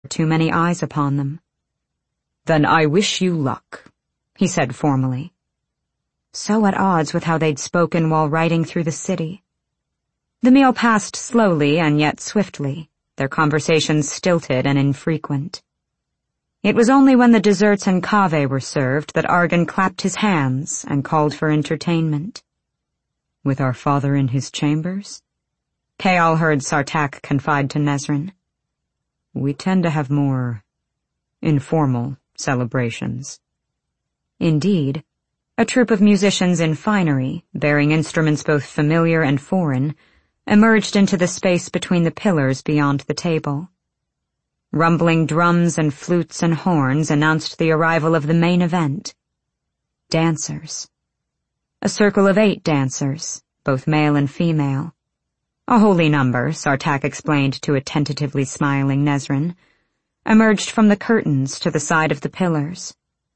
too many eyes upon them. "Then I wish you luck," he said formally. So at odds with how they'd spoken while riding through the city. The meal passed slowly and yet swiftly, their conversations stilted and infrequent. It was only when the desserts and cave were served that Argan clapped his hands and called for entertainment. "With our father in his chambers?" Kayal heard Sartaq confide to Nesrin. "We tend to have more informal celebrations." Indeed, a troupe of musicians in finery, bearing instruments both familiar and foreign, emerged into the space between the pillars beyond the table. Rumbling drums and flutes and horns announced the arrival of the main event. Dancers. A circle of 8 dancers, both male and female. A holy number, Sartaq explained to a tentatively smiling Nesrin, emerged from the curtains to the side of the pillars.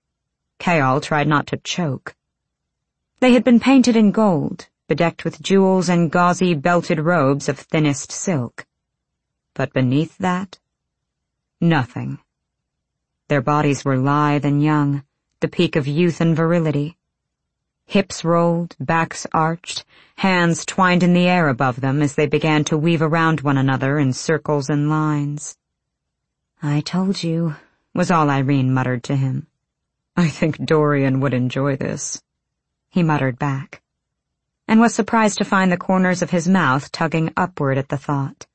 Kayal tried not to choke. They had been painted in gold, bedecked with jewels and gauzy belted robes of thinnest silk. But beneath that, nothing. Their bodies were lithe and young, the peak of youth and virility. Hips rolled, backs arched, hands twined in the air above them as they began to weave around one another in circles and lines. "I told you," was all Irene muttered to him. "I think Dorian would enjoy this," he muttered back, and was surprised to find the corners of his mouth tugging upward at the thought.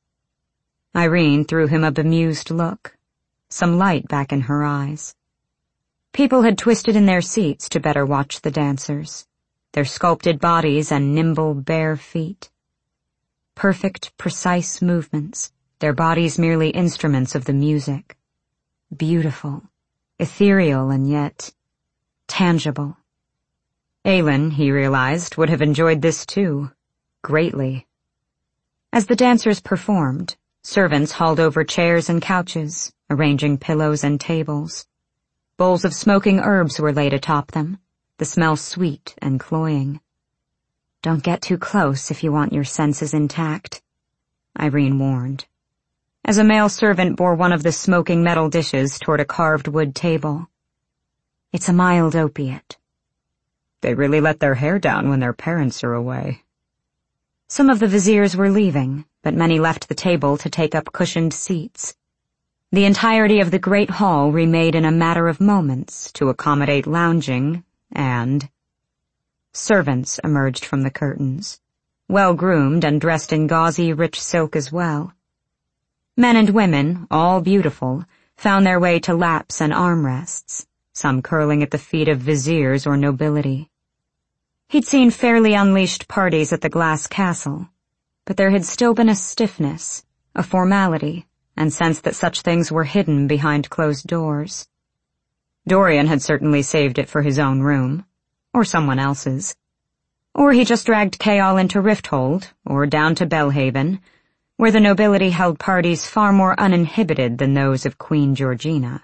Irene threw him a bemused look, some light back in her eyes. People had twisted in their seats to better watch the dancers, their sculpted bodies and nimble, bare feet. Perfect, precise movements, their bodies merely instruments of the music. Beautiful, ethereal, and yet tangible. Aelin, he realized, would have enjoyed this too, greatly. As the dancers performed, servants hauled over chairs and couches, arranging pillows and tables. Bowls of smoking herbs were laid atop them, the smell sweet and cloying. "Don't get too close if you want your senses intact," Irene warned, as a male servant bore one of the smoking metal dishes toward a carved wood table. "It's a mild opiate." "They really let their hair down when their parents are away." Some of the viziers were leaving, but many left the table to take up cushioned seats. The entirety of the great hall remade in a matter of moments to accommodate lounging, and servants emerged from the curtains, well-groomed and dressed in gauzy, rich silk as well. Men and women, all beautiful, found their way to laps and armrests, some curling at the feet of viziers or nobility. He'd seen fairly unleashed parties at the Glass Castle, but there had still been a stiffness, a formality, and sense that such things were hidden behind closed doors. Dorian had certainly saved it for his own room, or someone else's. Or he just dragged Kayal into Rifthold, or down to Belhaven, where the nobility held parties far more uninhibited than those of Queen Georgina.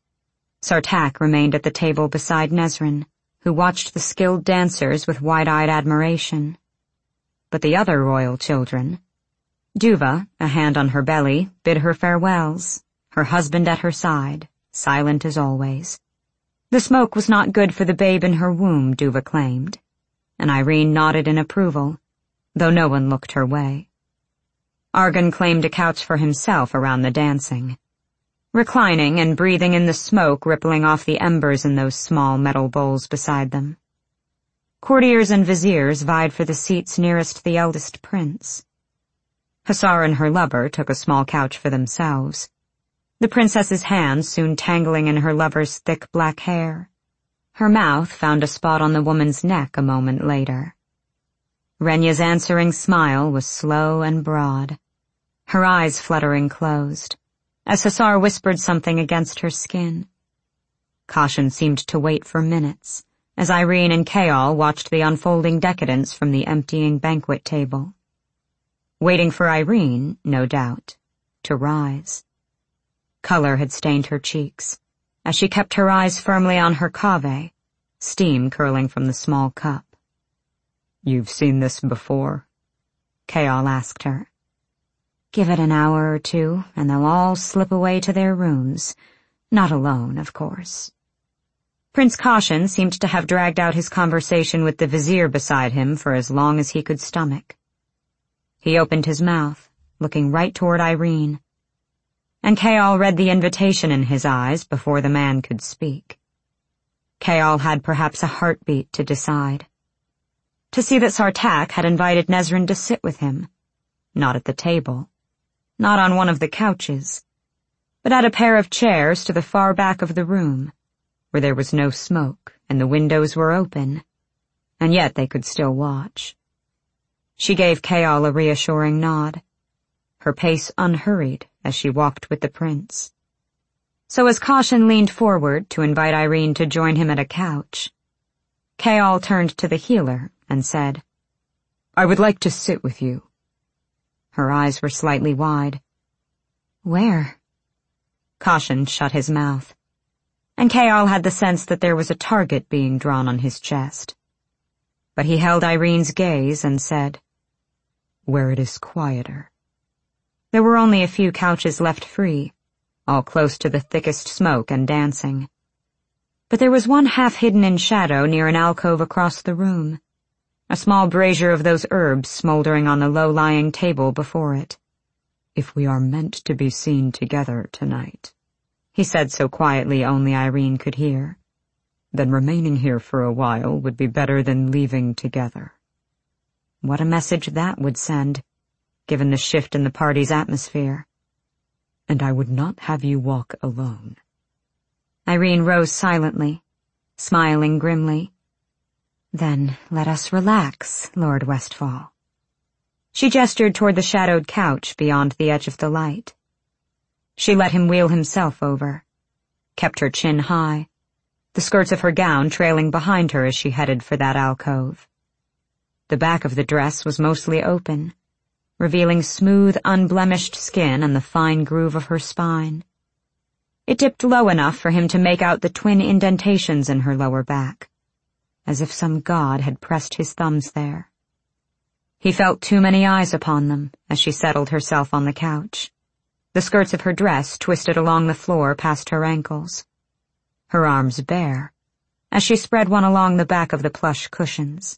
Sartaq remained at the table beside Nesrin, who watched the skilled dancers with wide-eyed admiration. But the other royal children, Duva, a hand on her belly, bid her farewells, her husband at her side, silent as always. The smoke was not good for the babe in her womb, Duva claimed, and Irene nodded in approval, though no one looked her way. Argan claimed a couch for himself around the dancing, reclining and breathing in the smoke rippling off the embers in those small metal bowls beside them. Courtiers and viziers vied for the seats nearest the eldest prince. Hussar and her lover took a small couch for themselves, the princess's hands soon tangling in her lover's thick black hair. Her mouth found a spot on the woman's neck a moment later. Renya's answering smile was slow and broad, her eyes fluttering closed, as Hussar whispered something against her skin. Caution seemed to wait for minutes, as Irene and Kayal watched the unfolding decadence from the emptying banquet table. Waiting for Irene, no doubt, to rise. Color had stained her cheeks, as she kept her eyes firmly on her cave, steam curling from the small cup. "You've seen this before?" Kayal asked her. Give it an hour or two, and they'll all slip away to their rooms. Not alone, of course. Prince Caution seemed to have dragged out his conversation with the vizier beside him for as long as he could stomach. He opened his mouth, looking right toward Irene, and Kayal read the invitation in his eyes before the man could speak. Kayal had perhaps a heartbeat to decide. To see that Sartaq had invited Nesryn to sit with him, not at the table, not on one of the couches, but at a pair of chairs to the far back of the room, where there was no smoke and the windows were open, and yet they could still watch. She gave Kayal a reassuring nod, her pace unhurried as she walked with the prince. So as Caution leaned forward to invite Irene to join him at a couch, Kayal turned to the healer and said, "I would like to sit with you." Her eyes were slightly wide. "Where?" Caution shut his mouth, and Kayal had the sense that there was a target being drawn on his chest. But he held Irene's gaze and said, "Where it is quieter." There were only a few couches left free, all close to the thickest smoke and dancing. But there was one half hidden in shadow near an alcove across the room, a small brazier of those herbs smoldering on the low-lying table before it. "If we are meant to be seen together tonight," he said so quietly only Irene could hear, "then remaining here for a while would be better than leaving together." What a message that would send, given the shift in the party's atmosphere. "And I would not have you walk alone." Irene rose silently, smiling grimly. "Then let us relax, Lord Westfall." She gestured toward the shadowed couch beyond the edge of the light. She let him wheel himself over, kept her chin high, the skirts of her gown trailing behind her as she headed for that alcove. The back of the dress was mostly open, revealing smooth, unblemished skin and the fine groove of her spine. It dipped low enough for him to make out the twin indentations in her lower back, as if some god had pressed his thumbs there. He felt too many eyes upon them as she settled herself on the couch, the skirts of her dress twisted along the floor past her ankles, her arms bare, as she spread one along the back of the plush cushions.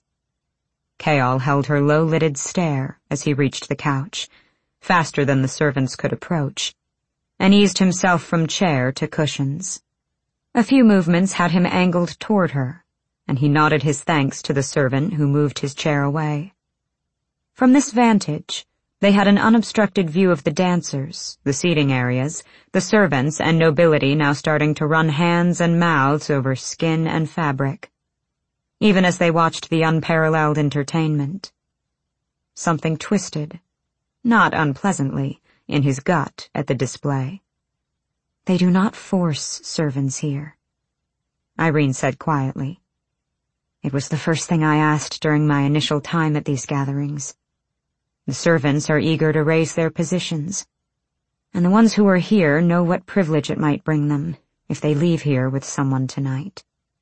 Kayal held her low-lidded stare as he reached the couch, faster than the servants could approach, and eased himself from chair to cushions. A few movements had him angled toward her, and he nodded his thanks to the servant who moved his chair away. From this vantage, they had an unobstructed view of the dancers, the seating areas, the servants and nobility now starting to run hands and mouths over skin and fabric, even as they watched the unparalleled entertainment. Something twisted, not unpleasantly, in his gut at the display. "They do not force servants here," Irene said quietly. "It was the first thing I asked during my initial time at these gatherings. The servants are eager to raise their positions, and the ones who are here know what privilege it might bring them if they leave here with someone tonight."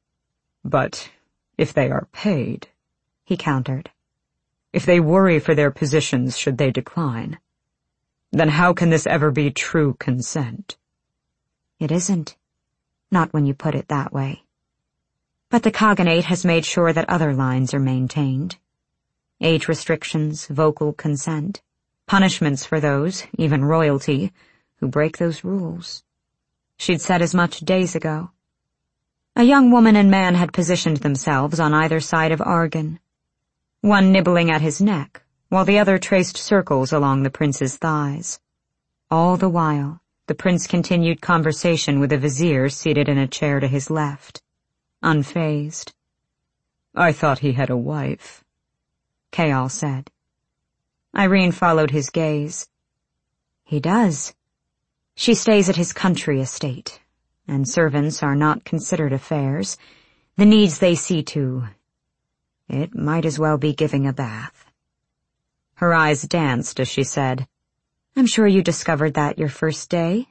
"But if they are paid," he countered. "If they worry for their positions should they decline, then how can this ever be true consent?" "It isn't. Not when you put it that way. But the Khaganate has made sure that other lines are maintained. Age restrictions, vocal consent, punishments for those, even royalty, who break those rules." She'd said as much days ago. A young woman and man had positioned themselves on either side of Argan, one nibbling at his neck, while the other traced circles along the prince's thighs. All the while, the prince continued conversation with a vizier seated in a chair to his left, unfazed. "I thought he had a wife," Kayal said. Irene followed his gaze. "He does. She stays at his country estate, and servants are not considered affairs, the needs they see to. It might as well be giving a bath." Her eyes danced as she said, "I'm sure you discovered that your first day?"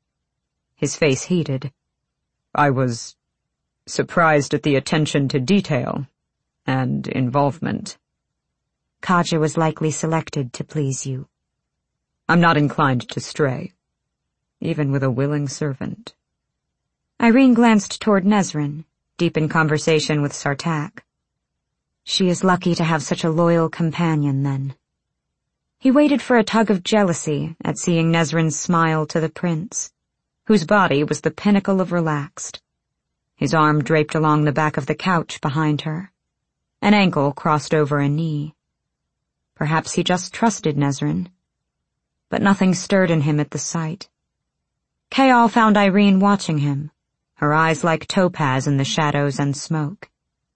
His face heated. "I was surprised at the attention to detail and involvement." "Kaja was likely selected to please you." I'm not inclined to stray, even with a willing servant. Irene glanced toward Nesrin, deep in conversation with Sartaq. She is lucky to have such a loyal companion, then. He waited for a tug of jealousy at seeing Nesrin smile to the prince, whose body was the pinnacle of relaxed, his arm draped along the back of the couch behind her, an ankle crossed over a knee. Perhaps he just trusted Nesrin, but nothing stirred in him at the sight. Kayal found Irene watching him, her eyes like topaz in the shadows and smoke.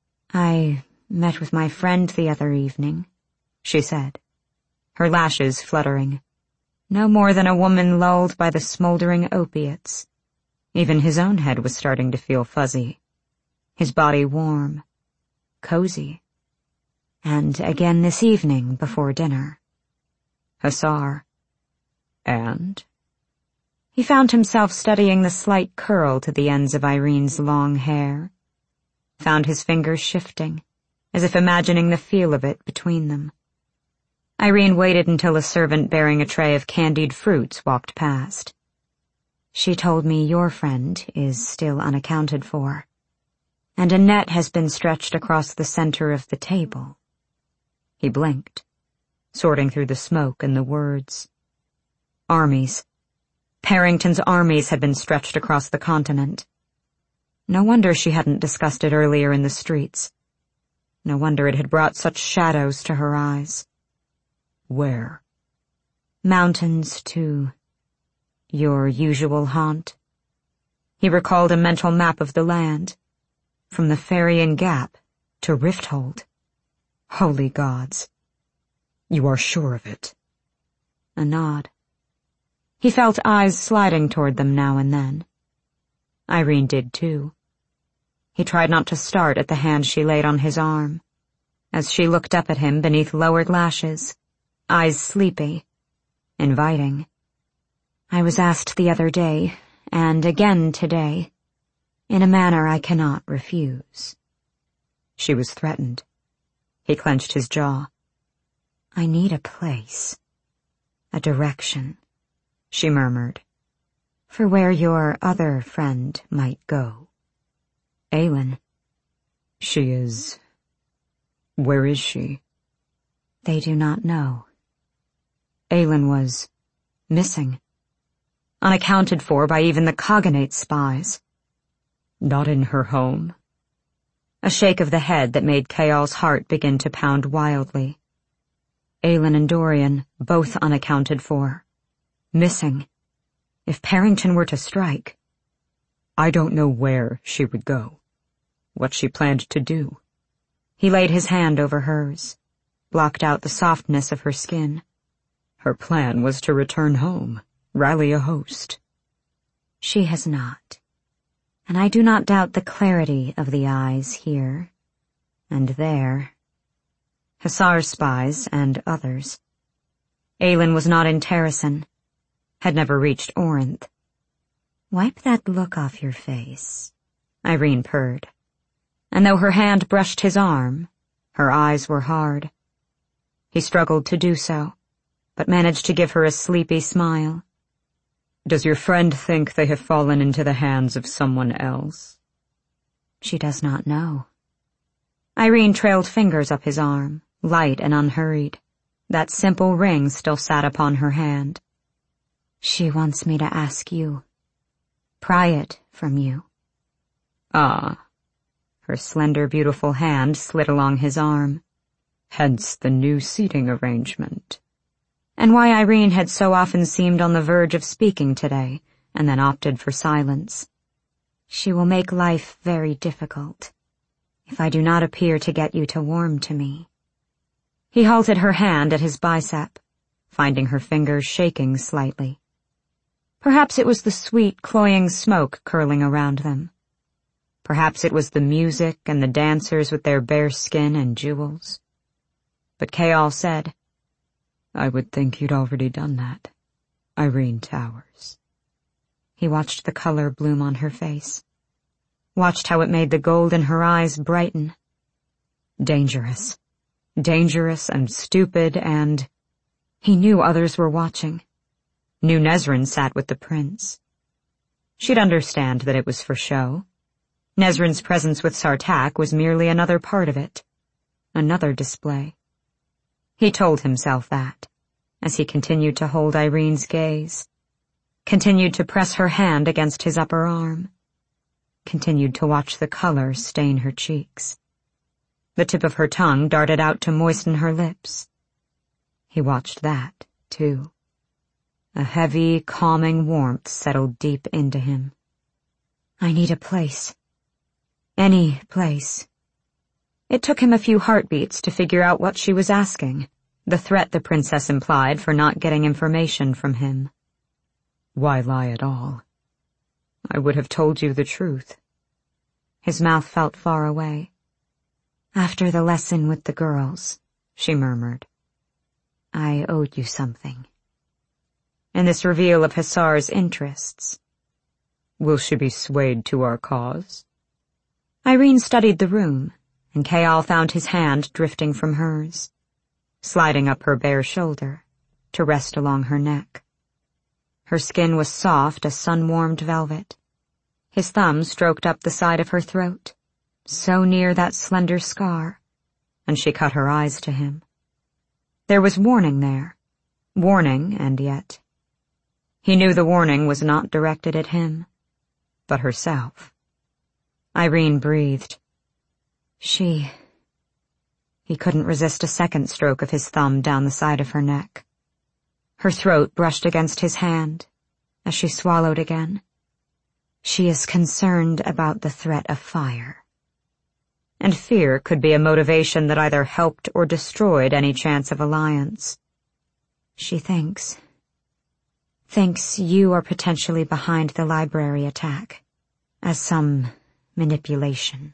"I met with my friend the other evening," she said, her lashes fluttering. No more than a woman lulled by the smoldering opiates. Even his own head was starting to feel fuzzy, his body warm, cozy. And again this evening before dinner. Hasar. And? He found himself studying the slight curl to the ends of Irene's long hair. Found his fingers shifting, as if imagining the feel of it between them. Irene waited until a servant bearing a tray of candied fruits walked past. "She told me your friend is still unaccounted for, and a net has been stretched across the center of the table." He blinked, sorting through the smoke and the words. Armies. Parrington's armies had been stretched across the continent. No wonder she hadn't discussed it earlier in the streets. No wonder it had brought such shadows to her eyes. Where? Mountains to your usual haunt. He recalled a mental map of the land, from the Ferrian Gap to Rifthold. Holy gods. You are sure of it? A nod. He felt eyes sliding toward them now and then. Irene did too. He tried not to start at the hand she laid on his arm, as she looked up at him beneath lowered lashes, eyes sleepy, inviting. "I was asked the other day, and again today, in a manner I cannot refuse." She was threatened. He clenched his jaw. "I need a place, a direction," she murmured, "for where your other friend might go." Aylin. She is... Where is she? They do not know. Aylin was missing. Unaccounted for by even the Cognate spies. Not in her home. A shake of the head that made Kayal's heart begin to pound wildly. Aylin and Dorian, both unaccounted for. Missing. If Parrington were to strike. I don't know where she would go. What she planned to do. He laid his hand over hers, blocked out the softness of her skin. Her plan was to return home, rally a host. She has not. And I do not doubt the clarity of the eyes here and there. Hasar spies and others. Aylin was not in Terrasen, had never reached Orinth. "Wipe that look off your face," Irene purred. And though her hand brushed his arm, her eyes were hard. He struggled to do so, but managed to give her a sleepy smile. Does your friend think they have fallen into the hands of someone else? She does not know. Irene trailed fingers up his arm, light and unhurried. That simple ring still sat upon her hand. She wants me to ask you. Pry it from you. Ah. Her slender, beautiful hand slid along his arm. Hence the new seating arrangement. And why Irene had so often seemed on the verge of speaking today, and then opted for silence. She will make life very difficult, if I do not appear to get you to warm to me. He halted her hand at his bicep, finding her fingers shaking slightly. Perhaps it was the sweet, cloying smoke curling around them. Perhaps it was the music and the dancers with their bare skin and jewels. But Kayal said, I would think you'd already done that, Irene Towers. He watched the color bloom on her face, watched how it made the gold in her eyes brighten. Dangerous and stupid and... He knew others were watching, knew Nezrin sat with the prince. She'd understand that it was for show. Nezrin's presence with Sartaq was merely another part of it, another display. He told himself that, as he continued to hold Irene's gaze, continued to press her hand against his upper arm, continued to watch the color stain her cheeks. The tip of her tongue darted out to moisten her lips. He watched that, too. A heavy, calming warmth settled deep into him. I need a place. Any place. It took him a few heartbeats to figure out what she was asking, the threat the princess implied for not getting information from him. Why lie at all? I would have told you the truth. His mouth felt far away. After the lesson with the girls, she murmured, I owed you something. And this reveal of Hasar's interests. Will she be swayed to our cause? Irene studied the room, and Kayal found his hand drifting from hers, sliding up her bare shoulder, to rest along her neck. Her skin was soft as sun-warmed velvet. His thumb stroked up the side of her throat, so near that slender scar, and she cut her eyes to him. There was warning there, warning, and yet. He knew the warning was not directed at him, but herself. Irene breathed. He couldn't resist a second stroke of his thumb down the side of her neck. Her throat brushed against his hand, as she swallowed again. She is concerned about the threat of fire. And fear could be a motivation that either helped or destroyed any chance of alliance. She thinks you are potentially behind the library attack, as some manipulation.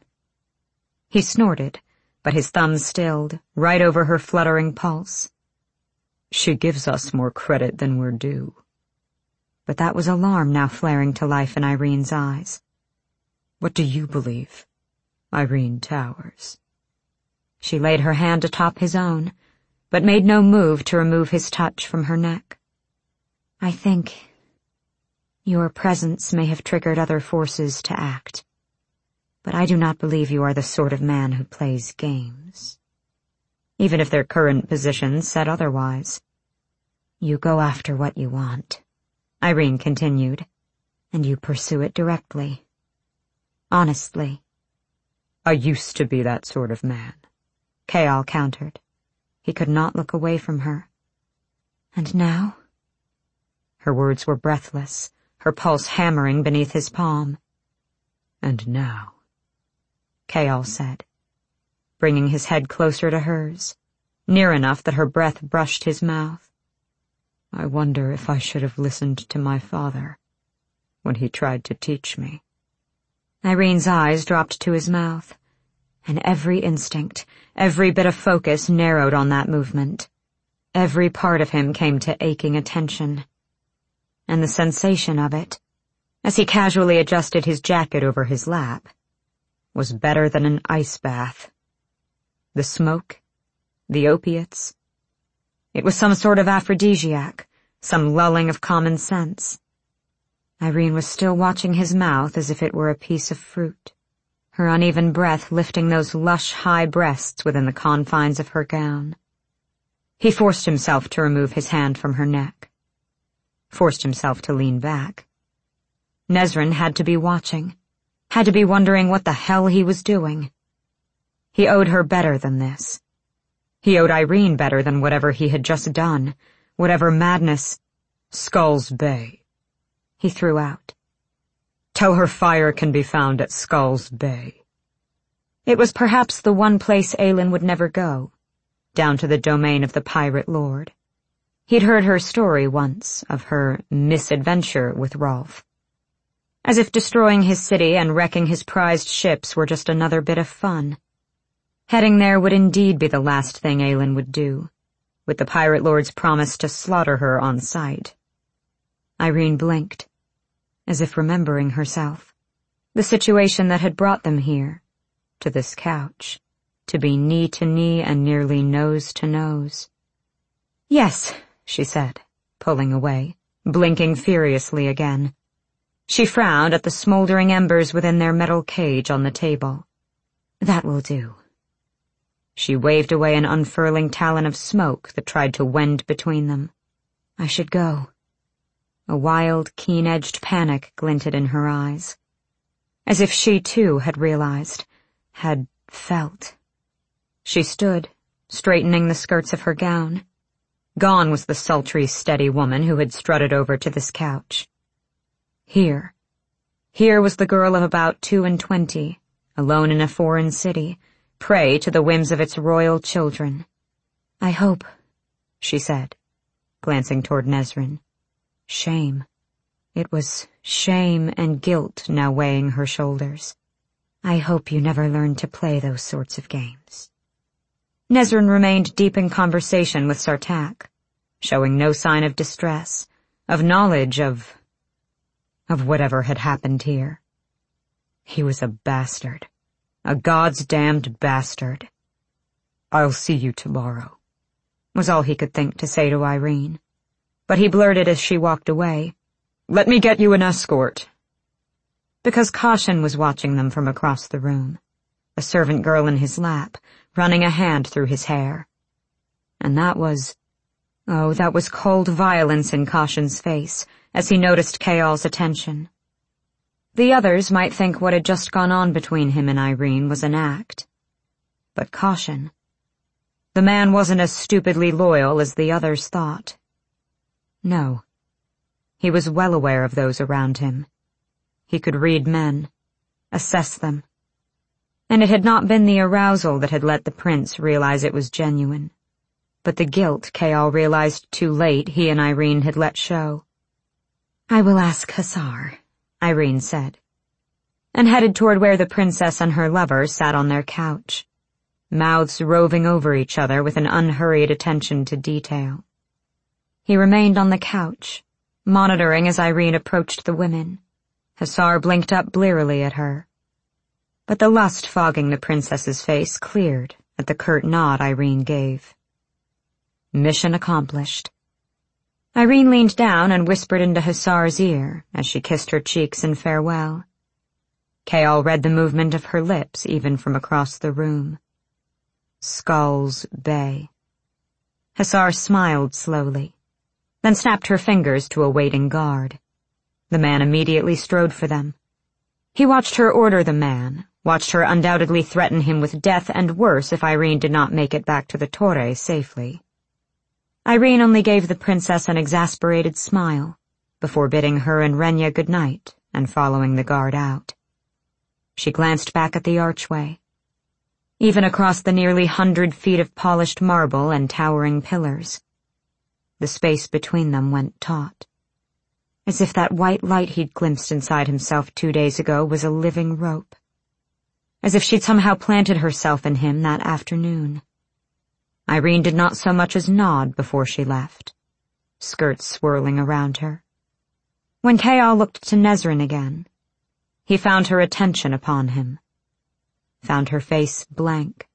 He snorted, but his thumb stilled, right over her fluttering pulse. She gives us more credit than we're due. But that was alarm now flaring to life in Irene's eyes. What do you believe, Irene Towers? She laid her hand atop his own, but made no move to remove his touch from her neck. I think your presence may have triggered other forces to act, but I do not believe you are the sort of man who plays games. Even if their current positions said otherwise. You go after what you want, Irene continued, and you pursue it directly. Honestly. I used to be that sort of man, Kayal countered. He could not look away from her. And now? Her words were breathless, her pulse hammering beneath his palm. And now, Kayal said, bringing his head closer to hers, near enough that her breath brushed his mouth. I wonder if I should have listened to my father when he tried to teach me. Irene's eyes dropped to his mouth, and every instinct, every bit of focus narrowed on that movement. Every part of him came to aching attention. And the sensation of it, as he casually adjusted his jacket over his lap, was better than an ice bath. The smoke, the opiates. It was some sort of aphrodisiac, some lulling of common sense. Irene was still watching his mouth as if it were a piece of fruit, her uneven breath lifting those lush high breasts within the confines of her gown. He forced himself to remove his hand from her neck, forced himself to lean back. Nezrin had to be watching, had to be wondering what the hell he was doing. He owed her better than this. He owed Irene better than whatever he had just done, whatever madness. Skulls Bay, he threw out. Tell her fire can be found at Skulls Bay. It was perhaps the one place Aelin would never go, down to the domain of the pirate lord. He'd heard her story once of her misadventure with Rolf. As if destroying his city and wrecking his prized ships were just another bit of fun. Heading there would indeed be the last thing Aelin would do, with the pirate lord's promise to slaughter her on sight. Irene blinked, as if remembering herself, the situation that had brought them here, to this couch, to be knee to knee and nearly nose to nose. Yes, she said, pulling away, blinking furiously again. She frowned at the smoldering embers within their metal cage on the table. That will do. She waved away an unfurling talon of smoke that tried to wend between them. I should go. A wild, keen-edged panic glinted in her eyes. As if she, too, had realized, had felt. She stood, straightening the skirts of her gown. Gone was the sultry, steady woman who had strutted over to this couch. Here was the girl of about 22, alone in a foreign city, prey to the whims of its royal children. I hope, she said, glancing toward Nesrin. Shame. It was shame and guilt now weighing her shoulders. I hope you never learned to play those sorts of games. Nesrin remained deep in conversation with Sartaq, showing no sign of distress, of knowledge of whatever had happened here. He was a bastard. A God's damned bastard. I'll see you tomorrow, was all he could think to say to Irene. But he blurted as she walked away, Let me get you an escort. Because Caution was watching them from across the room, a servant girl in his lap, running a hand through his hair. And that was cold violence in Caution's face as he noticed Kayal's attention. The others might think what had just gone on between him and Irene was an act. But Caution. The man wasn't as stupidly loyal as the others thought. No. He was well aware of those around him. He could read men, assess them. And it had not been the arousal that had let the prince realize it was genuine, but the guilt Kayal realized too late he and Irene had let show. I will ask Hasar, Irene said, and headed toward where the princess and her lover sat on their couch, mouths roving over each other with an unhurried attention to detail. He remained on the couch, monitoring as Irene approached the women. Hasar blinked up blearily at her. But the lust fogging the princess's face cleared at the curt nod Irene gave. Mission accomplished. Irene leaned down and whispered into Hasar's ear as she kissed her cheeks in farewell. Kayal read the movement of her lips even from across the room. Skulls Bay. Hasar smiled slowly, then snapped her fingers to a waiting guard. The man immediately strode for them. He watched her order the man, watched her undoubtedly threaten him with death and worse if Irene did not make it back to the Torre safely. Irene only gave the princess an exasperated smile, before bidding her and Renya good night and following the guard out. She glanced back at the archway. Even across the nearly 100 feet of polished marble and towering pillars, the space between them went taut, as if that white light he'd glimpsed inside himself 2 days ago was a living rope, as if she'd somehow planted herself in him that afternoon. Irene did not so much as nod before she left, skirts swirling around her. When Kayal looked to Nesrin again, he found her attention upon him, found her face blank,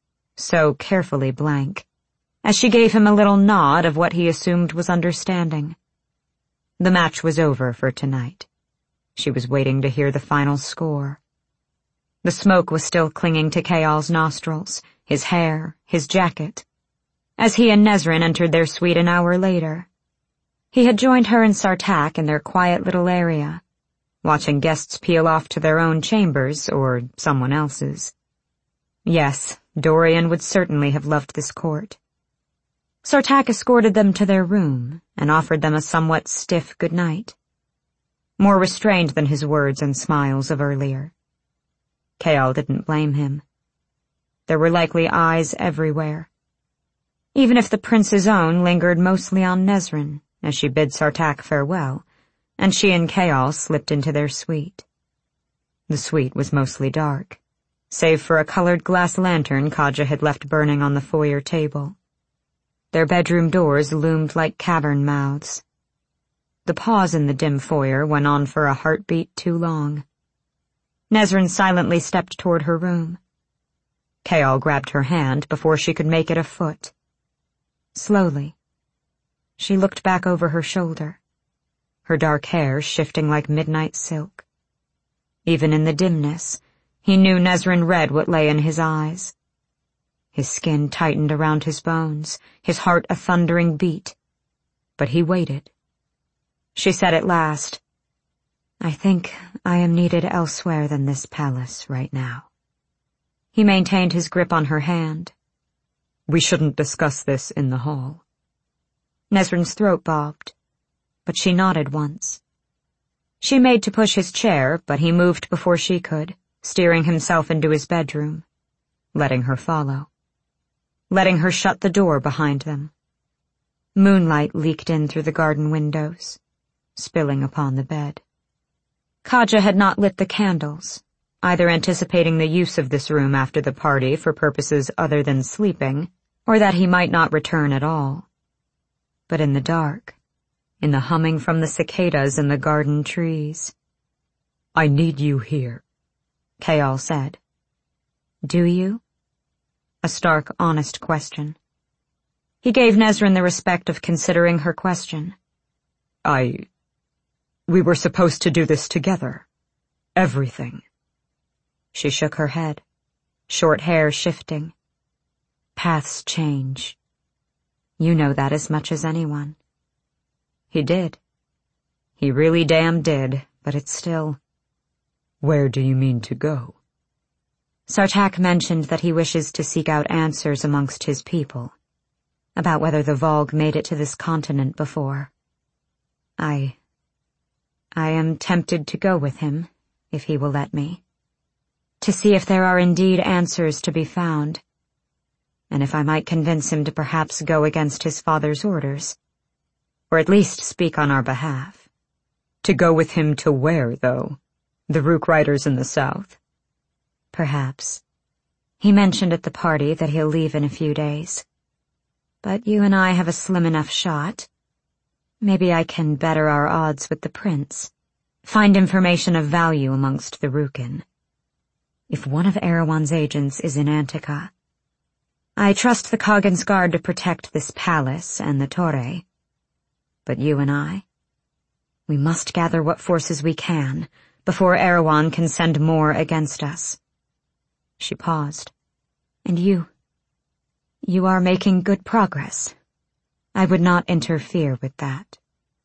so carefully blank, as she gave him a little nod of what he assumed was understanding. The match was over for tonight. She was waiting to hear the final score. The smoke was still clinging to Kayal's nostrils, his hair, his jacket, as he and Nesrin entered their suite an hour later. He had joined her and Sartaq in their quiet little area, watching guests peel off to their own chambers or someone else's. Yes, Dorian would certainly have loved this court. Sartaq escorted them to their room and offered them a somewhat stiff good night, more restrained than his words and smiles of earlier. Kayal didn't blame him. There were likely eyes everywhere, even if the prince's own lingered mostly on Nesrin as she bid Sartaq farewell, and she and Kayal slipped into their suite. The suite was mostly dark, save for a colored glass lantern Kaja had left burning on the foyer table. Their bedroom doors loomed like cavern mouths. The pause in the dim foyer went on for a heartbeat too long. Nesrin silently stepped toward her room. Kayal grabbed her hand before she could make it a foot. Slowly, she looked back over her shoulder, her dark hair shifting like midnight silk. Even in the dimness, he knew Nesryn read what lay in his eyes. His skin tightened around his bones, his heart a thundering beat. But he waited. She said at last, "I think I am needed elsewhere than this palace right now." He maintained his grip on her hand. "We shouldn't discuss this in the hall." Nesryn's throat bobbed, but she nodded once. She made to push his chair, but he moved before she could, steering himself into his bedroom, letting her follow, letting her shut the door behind them. Moonlight leaked in through the garden windows, spilling upon the bed. Kaja had not lit the candles, either anticipating the use of this room after the party for purposes other than sleeping, or that he might not return at all. But in the dark, in the humming from the cicadas in the garden trees. "I need you here," Kayal said. "Do you?" A stark, honest question. He gave Nesryn the respect of considering her question. We were supposed to do this together. Everything." She shook her head, short hair shifting. "Paths change. You know that as much as anyone." He did. He really damn did, but it's still... "Where do you mean to go?" Sartaq mentioned that he wishes to seek out answers amongst his people, about whether the Volg made it to this continent before. I am tempted to go with him, if he will let me, to see if there are indeed answers to be found, and if I might convince him to perhaps go against his father's orders, or at least speak on our behalf. To go with him to where, though? The Rook Riders in the south? Perhaps. He mentioned at the party that he'll leave in a few days. But you and I have a slim enough shot. Maybe I can better our odds with the prince, find information of value amongst the Rookin. If one of Erewhon's agents is in Antica, I trust the Khagan's guard to protect this palace and the Torre. But you and I, we must gather what forces we can before Erewhon can send more against us. She paused. And you are making good progress. I would not interfere with that.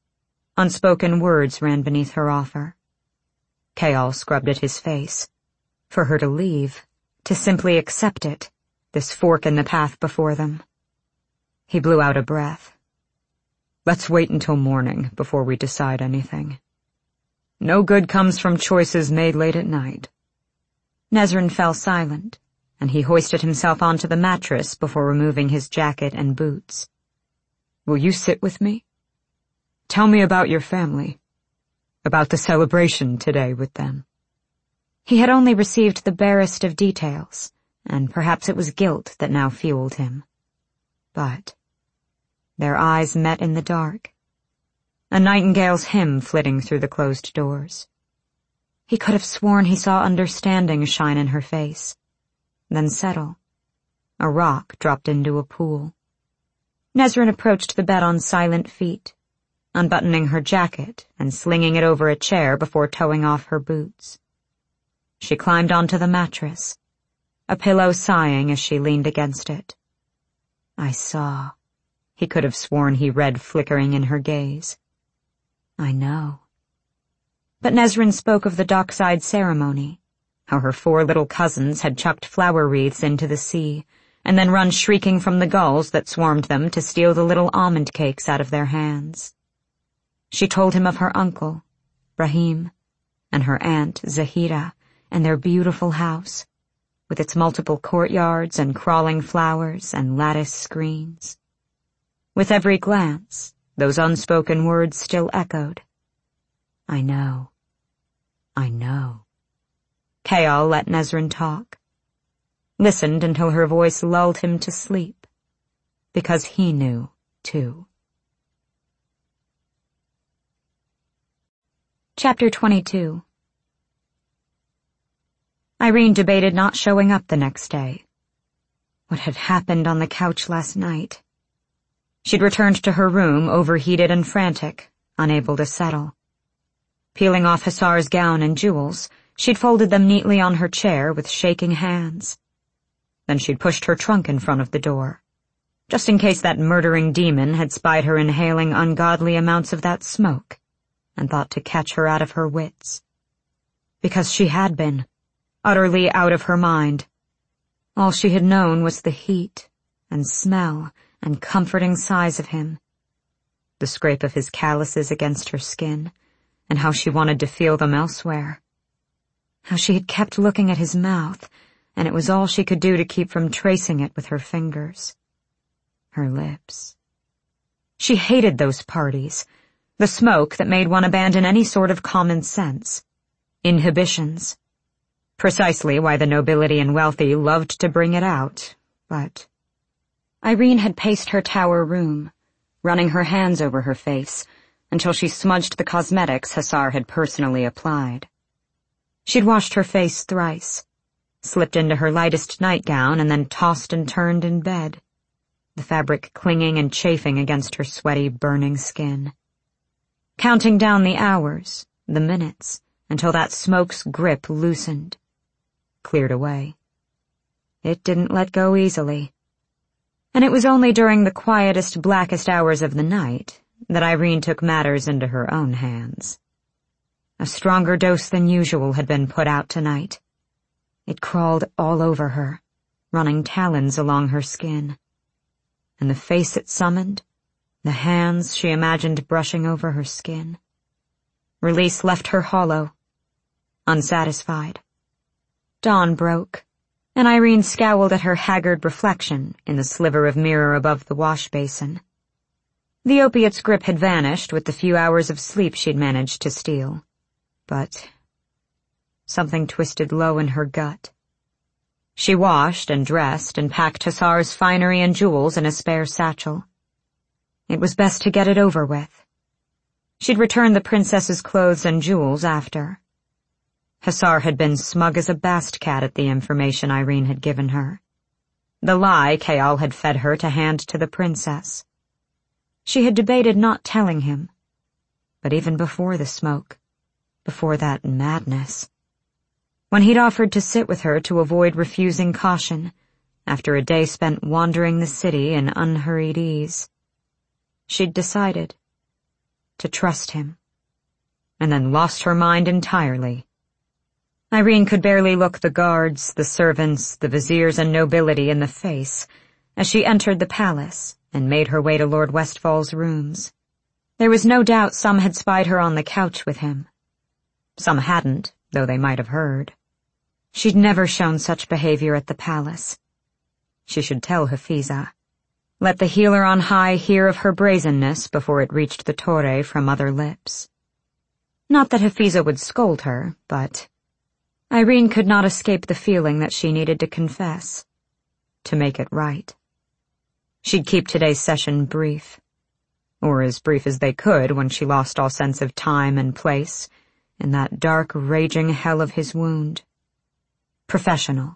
Unspoken words ran beneath her offer. Kayal scrubbed at his face. For her to leave, to simply accept it, this fork in the path before them. He blew out a breath. "Let's wait until morning before we decide anything. No good comes from choices made late at night." Nesryn fell silent, and he hoisted himself onto the mattress before removing his jacket and boots. "Will you sit with me? Tell me about your family, about the celebration today with them." He had only received the barest of details, and perhaps it was guilt that now fueled him. But their eyes met in the dark, a nightingale's hymn flitting through the closed doors. He could have sworn he saw understanding shine in her face, then settle. A rock dropped into a pool. Nesryn approached the bed on silent feet, unbuttoning her jacket and slinging it over a chair before toeing off her boots. She climbed onto the mattress, a pillow sighing as she leaned against it. I saw. He could have sworn he read flickering in her gaze. I know. But Nesryn spoke of the dockside ceremony, how her 4 little cousins had chucked flower wreaths into the sea, and then run shrieking from the gulls that swarmed them to steal the little almond cakes out of their hands. She told him of her uncle, Brahim, and her aunt, Zahira, and their beautiful house, with its multiple courtyards and crawling flowers and lattice screens. With every glance, those unspoken words still echoed. I know. I know. Kayal let Nesryn talk. Listened until her voice lulled him to sleep, because he knew, too. Chapter 22. Irene debated not showing up the next day. What had happened on the couch last night? She'd returned to her room overheated and frantic, unable to settle. Peeling off Hasar's gown and jewels, she'd folded them neatly on her chair with shaking hands. Then she'd pushed her trunk in front of the door, just in case that murdering demon had spied her inhaling ungodly amounts of that smoke and thought to catch her out of her wits. Because she had been, utterly out of her mind. All she had known was the heat and smell and comforting sighs of him, the scrape of his calluses against her skin, and how she wanted to feel them elsewhere. How she had kept looking at his mouth, and it was all she could do to keep from tracing it with her fingers. Her lips. She hated those parties, the smoke that made one abandon any sort of common sense, inhibitions. Precisely why the nobility and wealthy loved to bring it out, but Irene had paced her tower room, running her hands over her face until she smudged the cosmetics Hasar had personally applied. She'd washed her face thrice, slipped into her lightest nightgown, and then tossed and turned in bed, the fabric clinging and chafing against her sweaty, burning skin. Counting down the hours, the minutes, until that smoke's grip loosened, cleared away. It didn't let go easily. And it was only during the quietest, blackest hours of the night that Irene took matters into her own hands. A stronger dose than usual had been put out tonight. It crawled all over her, running talons along her skin. And the face it summoned, the hands she imagined brushing over her skin. Release left her hollow, unsatisfied. Dawn broke, and Irene scowled at her haggard reflection in the sliver of mirror above the wash basin. The opiate's grip had vanished with the few hours of sleep she'd managed to steal, but something twisted low in her gut. She washed and dressed and packed Hasar's finery and jewels in a spare satchel. It was best to get it over with. She'd return the princess's clothes and jewels after. Hasar had been smug as a bast cat at the information Irene had given her. The lie Kayal had fed her to hand to the princess. She had debated not telling him, but even before the smoke, before that madness, when he'd offered to sit with her to avoid refusing caution after a day spent wandering the city in unhurried ease, she'd decided to trust him, and then lost her mind entirely. Irene could barely look the guards, the servants, the viziers and nobility in the face as she entered the palace and made her way to Lord Westfall's rooms. There was no doubt some had spied her on the couch with him. Some hadn't, though they might have heard. She'd never shown such behavior at the palace. She should tell Hafiza. Let the healer on high hear of her brazenness before it reached the Torre from other lips. Not that Hafiza would scold her, but Irene could not escape the feeling that she needed to confess, to make it right. She'd keep today's session brief, or as brief as they could when she lost all sense of time and place in that dark, raging hell of his wound. Professional.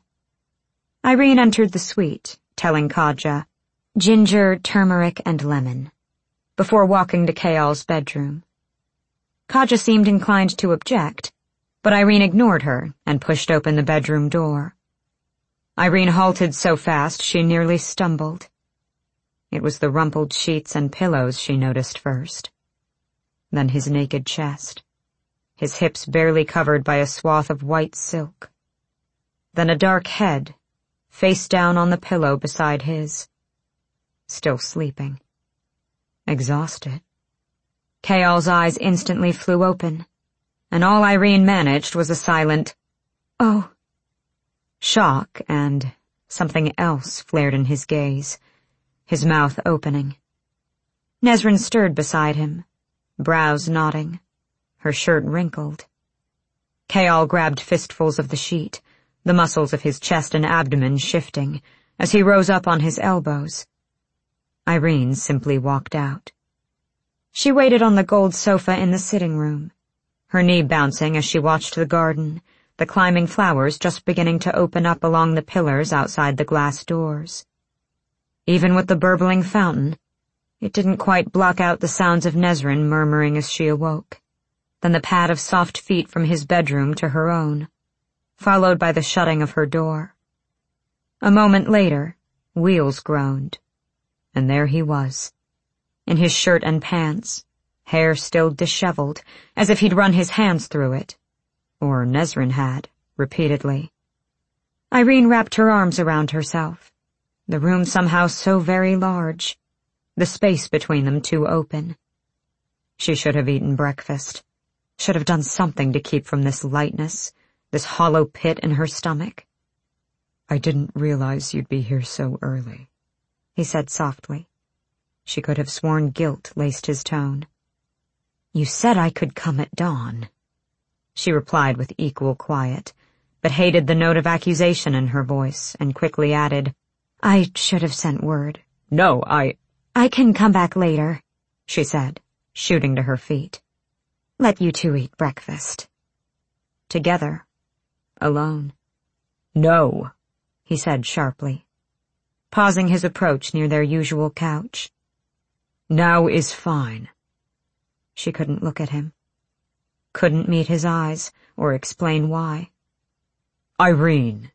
Irene entered the suite, telling Kadja, ginger, turmeric, and lemon, before walking to Kayal's bedroom. Kadja seemed inclined to object, but Irene ignored her and pushed open the bedroom door. Irene halted so fast she nearly stumbled. It was the rumpled sheets and pillows she noticed first. Then his naked chest, his hips barely covered by a swath of white silk. Then a dark head, face down on the pillow beside his. Still sleeping. Exhausted. Kayal's eyes instantly flew open, and all Irene managed was a silent, "Oh." Shock and something else flared in his gaze, his mouth opening. Nesrin stirred beside him, brows nodding, her shirt wrinkled. Kayal grabbed fistfuls of the sheet, the muscles of his chest and abdomen shifting, as he rose up on his elbows. Irene simply walked out. She waited on the gold sofa in the sitting room, her knee bouncing as she watched the garden, the climbing flowers just beginning to open up along the pillars outside the glass doors. Even with the burbling fountain, It didn't quite block out the sounds of Nesrin murmuring as she awoke, then the pad of soft feet from his bedroom to her own, followed by the shutting of her door. A moment later, wheels groaned, and there he was, in his shirt and pants, hair still disheveled, as if he'd run his hands through it, or Nesrin had, repeatedly. Irene wrapped her arms around herself, the room somehow so very large, the space between them too open. She should have eaten breakfast, should have done something to keep from this lightness, this hollow pit in her stomach. "I didn't realize you'd be here so early," he said softly. She could have sworn guilt laced his tone. "You said I could come at dawn," she replied with equal quiet, but hated the note of accusation in her voice and quickly added, "I should have sent word." "No, I can come back later," she said, shooting to her feet. "Let you two eat breakfast." Together. Alone. "No," he said sharply, pausing his approach near their usual couch. "Now is fine." She couldn't look at him. Couldn't meet his eyes or explain why. "Irene."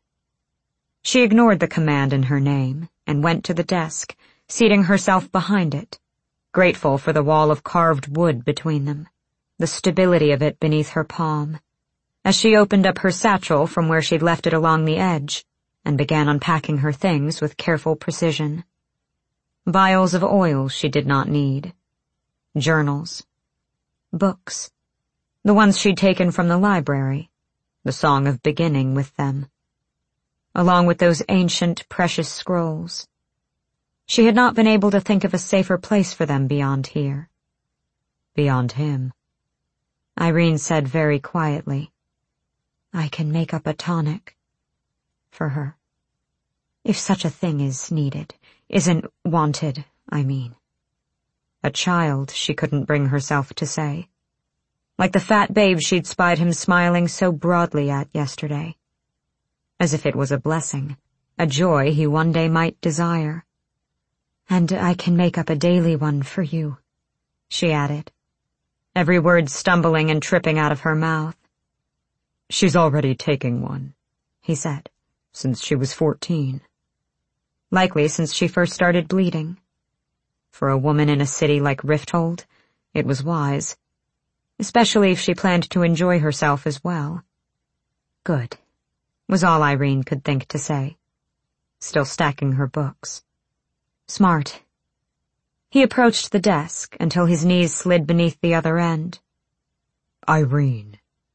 She ignored the command in her name and went to the desk, seating herself behind it, grateful for the wall of carved wood between them, the stability of it beneath her palm, as she opened up her satchel from where she'd left it along the edge and began unpacking her things with careful precision. Vials of oil she did not need. Journals. Books. The ones she'd taken from the library, the song of beginning with them. Along with those ancient, precious scrolls. She had not been able to think of a safer place for them beyond here. Beyond him. Irene said very quietly, "I can make up a tonic." For her. If such a thing is needed, isn't wanted, I mean. A child, she couldn't bring herself to say. Like the fat babe she'd spied him smiling so broadly at yesterday. As if it was a blessing, a joy he one day might desire. "And I can make up a daily one for you," she added, every word stumbling and tripping out of her mouth. "She's already taking one," he said, "since she was 14. Likely since she first started bleeding. For a woman in a city like Rifthold, it was wise, especially if she planned to enjoy herself as well. Good, was all Irene could think to say, still stacking her books. Smart. He approached the desk until his knees slid beneath the other end. "Irene."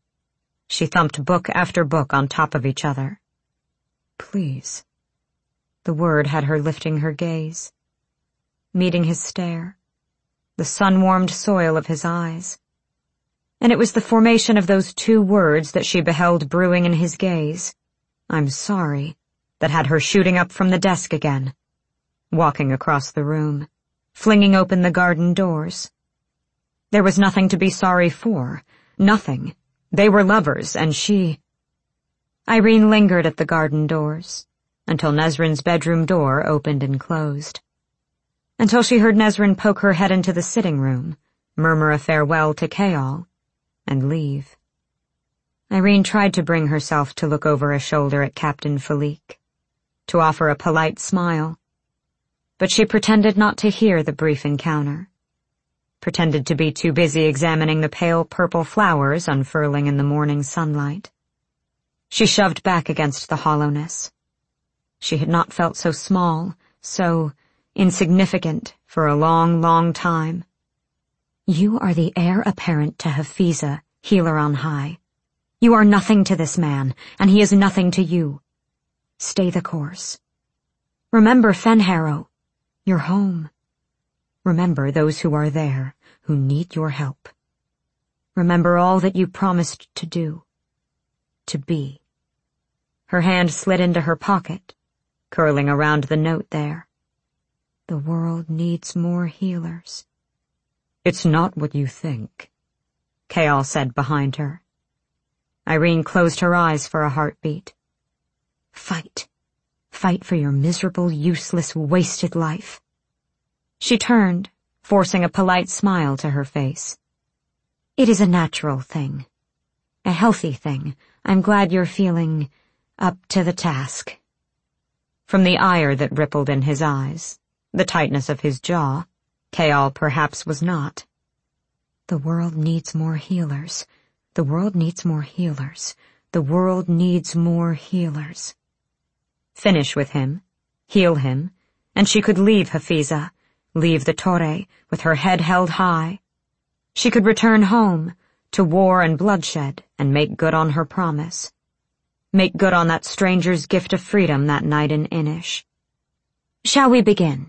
She thumped book after book on top of each other. "Please." The word had her lifting her gaze, meeting his stare, the sun-warmed soil of his eyes. And it was the formation of those two words that she beheld brewing in his gaze, "I'm sorry," that had her shooting up from the desk again, walking across the room, flinging open the garden doors. There was nothing to be sorry for, nothing. They were lovers, and she... Irene lingered at the garden doors, until Nesrin's bedroom door opened and closed. Until she heard Nesrin poke her head into the sitting room, murmur a farewell to Kayal, and leave. Irene tried to bring herself to look over a shoulder at Captain Philique, to offer a polite smile, but she pretended not to hear the brief encounter, pretended to be too busy examining the pale purple flowers unfurling in the morning sunlight. She shoved back against the hollowness. She had not felt so small, so insignificant for a long, long time. "You are the heir apparent to Hafiza, healer on high. You are nothing to this man, and he is nothing to you. Stay the course. Remember Fenharrow, your home. Remember those who are there, who need your help. Remember all that you promised to do, to be." Her hand slid into her pocket, curling around the note there. "The world needs more healers." "It's not what you think," Kayal said behind her. Irene closed her eyes for a heartbeat. Fight. Fight for your miserable, useless, wasted life. She turned, forcing a polite smile to her face. "It is a natural thing. A healthy thing. I'm glad you're feeling up to the task." From the ire that rippled in his eyes, the tightness of his jaw, Kayal perhaps was not. "The world needs more healers. The world needs more healers. The world needs more healers." Finish with him, heal him, and she could leave Hafiza, leave the Torre, with her head held high. She could return home, to war and bloodshed, and make good on her promise. Make good on that stranger's gift of freedom that night in Inish. "Shall we begin?"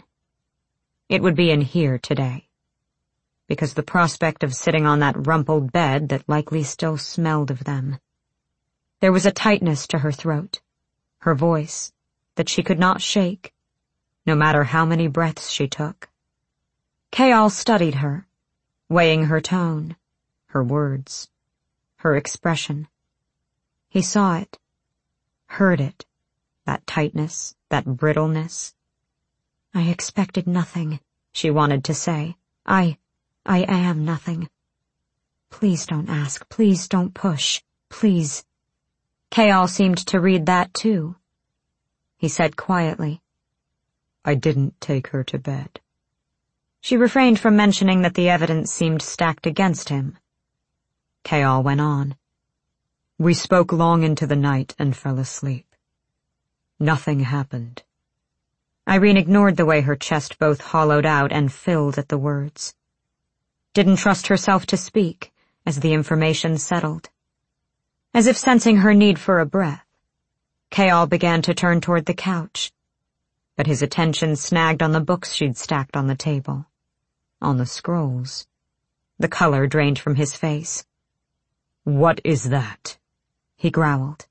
It would be in here today, because the prospect of sitting on that rumpled bed that likely still smelled of them. There was a tightness to her throat, her voice, that she could not shake, no matter how many breaths she took. Kayal studied her, weighing her tone, her words, her expression. He saw it, heard it, that tightness, that brittleness. "I expected nothing," she wanted to say. I am nothing. Please don't ask, please don't push, please." Kayal seemed to read that too. He said quietly, "I didn't take her to bed." She refrained from mentioning that the evidence seemed stacked against him. Kayal went on. "We spoke long into the night and fell asleep. Nothing happened." Irene ignored the way her chest both hollowed out and filled at the words. Didn't trust herself to speak as the information settled. As if sensing her need for a breath, Kayal began to turn toward the couch, but his attention snagged on the books she'd stacked on the table, on the scrolls. The color drained from his face. "What is that?" he growled.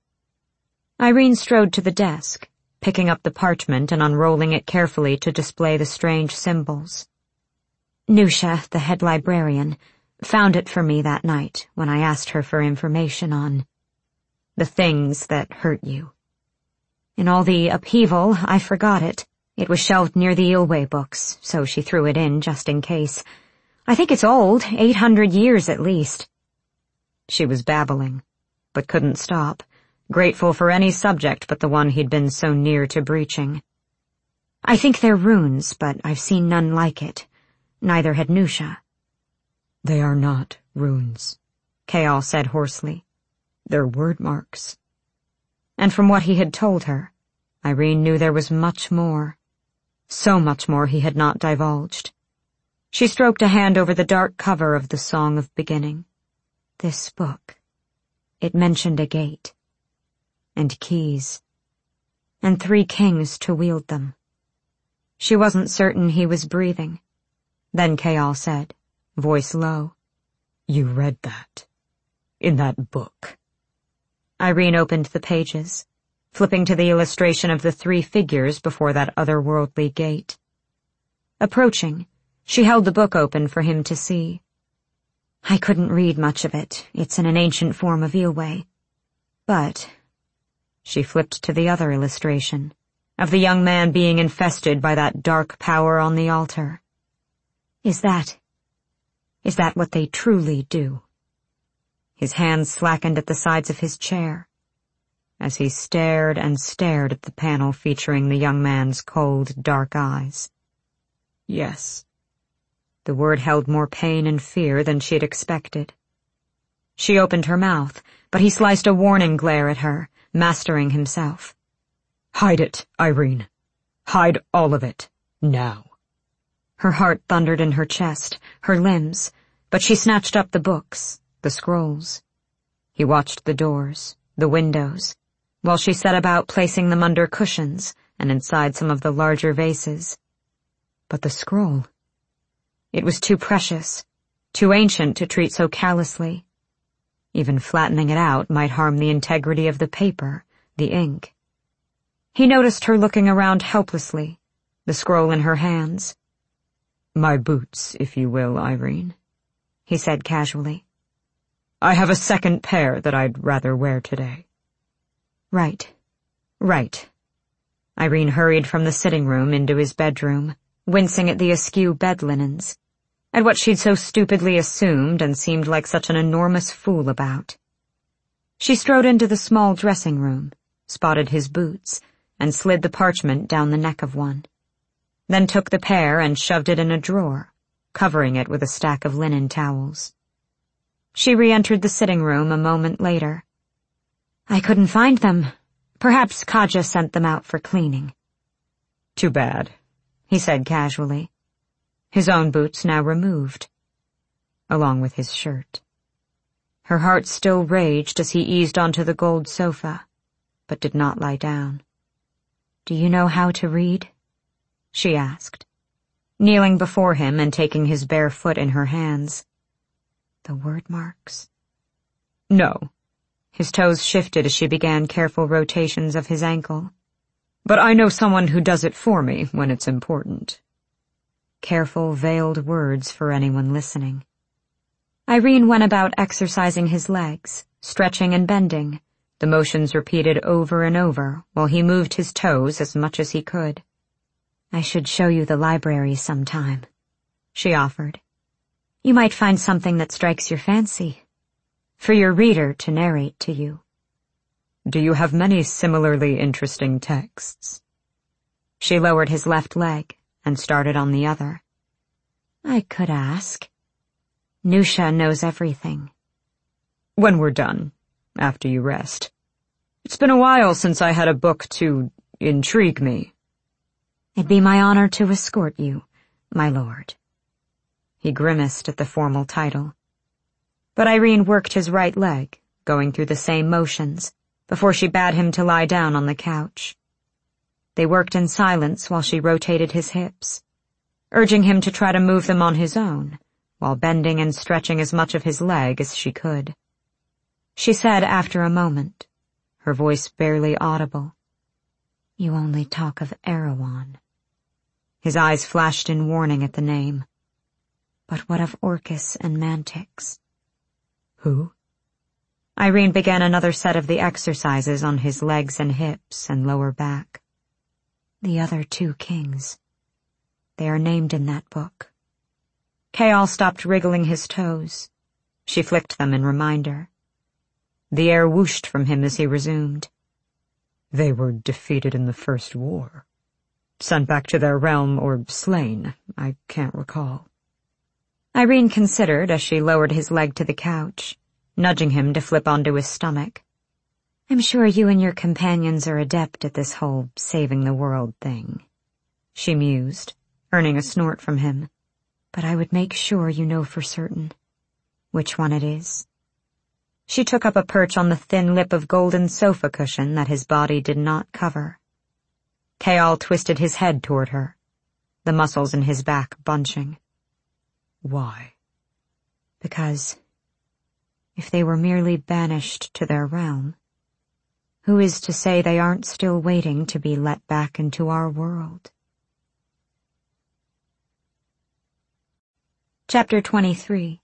Irene strode to the desk, picking up the parchment and unrolling it carefully to display the strange symbols. "Nusha, the head librarian, found it for me that night when I asked her for information on the things that hurt you. In all the upheaval, I forgot it. It was shelved near the Ilwe books, so she threw it in just in case. I think it's old, 800 years at least." She was babbling, but couldn't stop, grateful for any subject but the one he'd been so near to breaching. "I think they're runes, but I've seen none like it. Neither had Nusha." "They are not runes," Kayal said hoarsely. "They're word marks." And from what he had told her, Irene knew there was much more. So much more he had not divulged. She stroked a hand over the dark cover of the Song of Beginning. This book. It mentioned a gate. And keys. And 3 kings to wield them. She wasn't certain he was breathing. Then Kayal said, voice low, "You read that. In that book." Irene opened the pages, flipping to the illustration of the 3 figures before that otherworldly gate. Approaching, she held the book open for him to see. "I couldn't read much of it. It's in an ancient form of Ilwe. But—" She flipped to the other illustration, of the young man being infested by that dark power on the altar. Is that what they truly do?" His hands slackened at the sides of his chair, as he stared and stared at the panel featuring the young man's cold, dark eyes. "Yes." The word held more pain and fear than she'd expected. She opened her mouth, but he sliced a warning glare at her, mastering himself. "Hide it, Irene. Hide all of it, now." Her heart thundered in her chest, her limbs, but she snatched up the books, the scrolls. He watched the doors, the windows, while she set about placing them under cushions and inside some of the larger vases. But the scroll. It was too precious, too ancient to treat so callously. Even flattening it out might harm the integrity of the paper, the ink. He noticed her looking around helplessly, the scroll in her hands. "My boots, if you will, Irene," he said casually. "I have a second pair that I'd rather wear today." Right. Irene hurried from the sitting room into his bedroom, wincing at the askew bed linens, at what she'd so stupidly assumed and seemed like such an enormous fool about. She strode into the small dressing room, spotted his boots, and slid the parchment down the neck of one, then took the pair and shoved it in a drawer, covering it with a stack of linen towels. She re-entered the sitting room a moment later. "I couldn't find them. Perhaps Kaja sent them out for cleaning." "Too bad," he said casually, his own boots now removed, along with his shirt. Her heart still raged as he eased onto the gold sofa, but did not lie down. "Do you know how to read?" she asked, kneeling before him and taking his bare foot in her hands. The word marks? "No." His toes shifted as she began careful rotations of his ankle. "But I know someone who does it for me when it's important." Careful, veiled words for anyone listening. Irene went about exercising his legs, stretching and bending, the motions repeated over and over while he moved his toes as much as he could. "I should show you the library sometime," she offered. "You might find something that strikes your fancy, for your reader to narrate to you." "Do you have many similarly interesting texts?" She lowered his left leg and started on the other. "I could ask. Nusha knows everything." "When we're done, after you rest. It's been a while since I had a book to intrigue me." "It'd be my honor to escort you, my lord." He grimaced at the formal title. But Irene worked his right leg, going through the same motions, before she bade him to lie down on the couch. They worked in silence while she rotated his hips, urging him to try to move them on his own, while bending and stretching as much of his leg as she could. She said after a moment, her voice barely audible, "You only talk of Erewhon." His eyes flashed in warning at the name. "But what of Orcus and Mantix?" "Who?" Irene began another set of the exercises on his legs and hips and lower back. "The other two kings. They are named in that book." Kaal stopped wriggling his toes. She flicked them in reminder. The air whooshed from him as he resumed. "They were defeated in the First War. Sent back to their realm or slain, I can't recall." Irene considered as she lowered his leg to the couch, nudging him to flip onto his stomach. "I'm sure you and your companions are adept at this whole saving the world thing," she mused, earning a snort from him. "But I would make sure you know for certain which one it is." She took up a perch on the thin lip of golden sofa cushion that his body did not cover. Kaal twisted his head toward her, the muscles in his back bunching. "Why?" "Because if they were merely banished to their realm, who is to say they aren't still waiting to be let back into our world?" Chapter 23.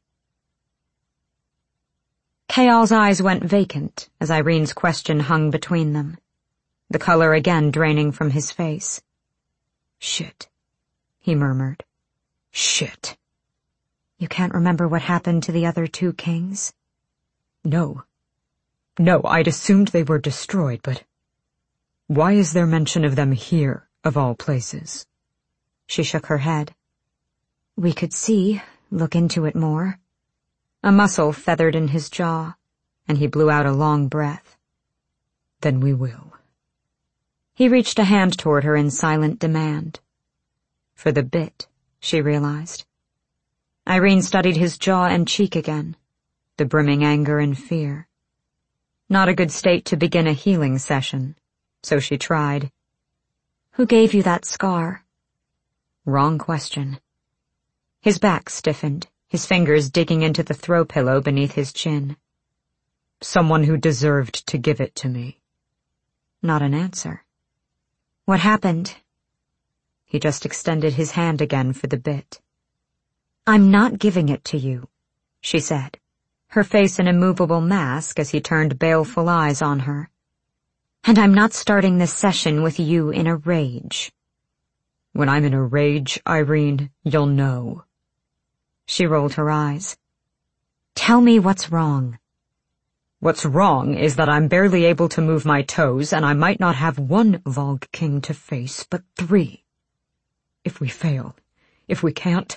Kaal's eyes went vacant as Irene's question hung between them, the color again draining from his face. "Shit," he murmured. "Shit." "You can't remember what happened to the other two kings?" No, I'd assumed they were destroyed, but why is there mention of them here, of all places? She shook her head. "We could see, look into it more." A muscle feathered in his jaw, and he blew out a long breath. "Then we will." He reached a hand toward her in silent demand. For the bit, she realized. Irene studied his jaw and cheek again, the brimming anger and fear. Not a good state to begin a healing session, so she tried. "Who gave you that scar?" Wrong question. His back stiffened, his fingers digging into the throw pillow beneath his chin. "Someone who deserved to give it to me." Not an answer. "What happened?" He just extended his hand again for the bit. "I'm not giving it to you," she said, her face an immovable mask as he turned baleful eyes on her. "And I'm not starting this session with you in a rage." "When I'm in a rage, Irene, you'll know." She rolled her eyes. Tell me what's wrong. What's wrong is that I'm barely able to move my toes, and I might not have one Vogue King to face, but 3. If we fail, if we can't...